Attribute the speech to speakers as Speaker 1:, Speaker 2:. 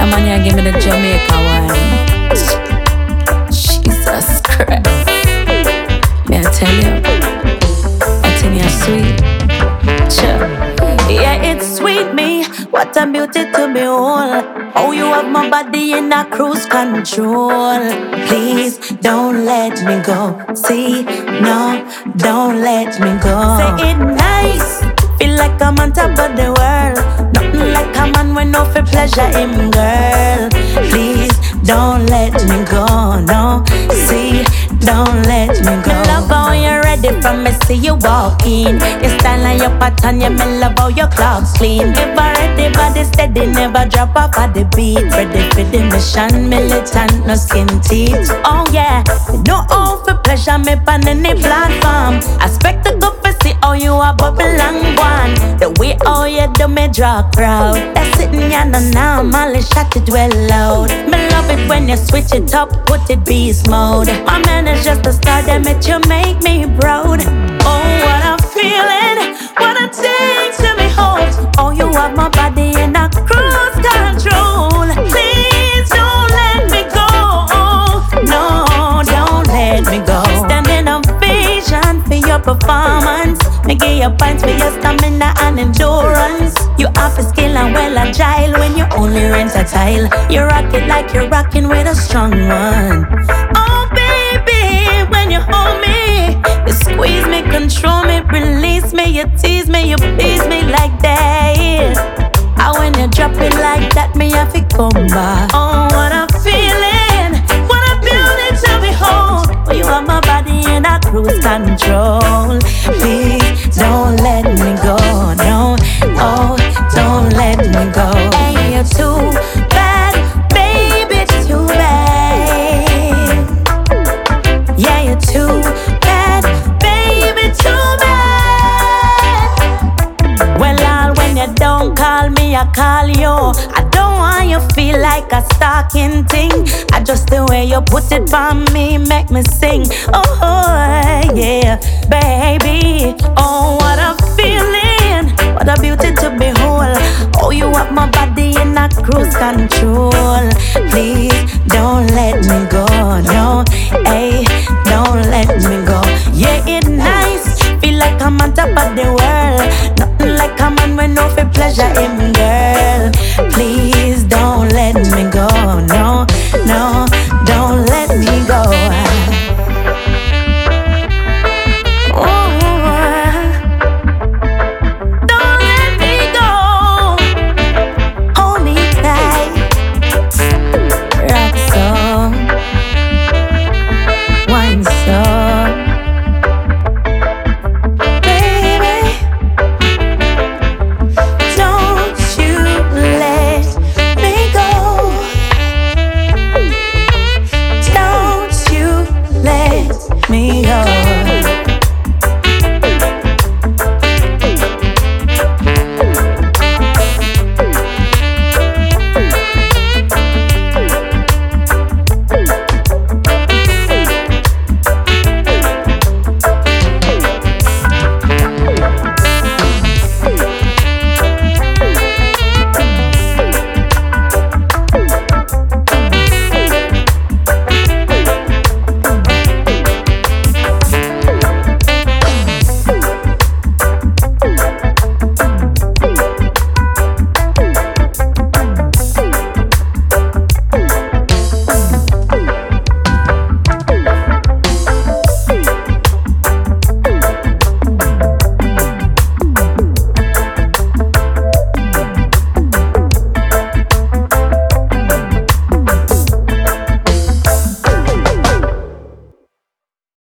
Speaker 1: Come on here, give me the Jamaica wine. Jesus Christ. May I tell you? I think you're sweet. Sure. Yeah, it's sweet me. What a beauty to behold. Oh, you have my body in a cruise control. Please don't let me go. See, no, don't let me go. Say it nice. Feel like I'm on top of the world. Nothing like a man when no for pleasure him, girl. Please don't let me go. No, see, don't let me go. Me love how you're ready from me see you walk in. Your style and your pattern, yeah, me love how your clothes clean. Never ready, body steady, never drop off at the beat. Ready for the mission, militant, no skin teeth. Oh yeah, no all for pleasure, me pan any platform. I expect to go for see how you are bubble and one. The way how you do me draw crowd. That's sitting ya no normally shut it well loud. Me love it when you switch it up, put it beast mode. My man is just a star, damn it, you make me proud. Oh, what I'm feeling, what a thing to behold. Oh, you have my body in a cruise control. Please don't let me go. No, don't let me go. Standing ovation for your performance. Me give you points for your stamina and endurance. You have a skill and well agile when you only rent a tile. You rock it like you're rocking with a strong one. Oh baby, when you hold me, you squeeze me, control me, release me, you tease me, you please me like that. And when you drop it like that, me have to come back. Oh, what I'm feeling, what a beauty to behold. Oh, you have my body in a cruise control. Please don't let me go, no, oh, don't let me go. Hey, you're too bad, baby, too bad. Yeah, you're too bad, baby, too bad. Well, all when you don't call me, I call you. I don't want you feel like a stalking thing. I just the way you put it on me make me sing. Oh yeah, baby. Oh, what a feeling, what a beauty to behold. Oh, you have my body in a cruise control.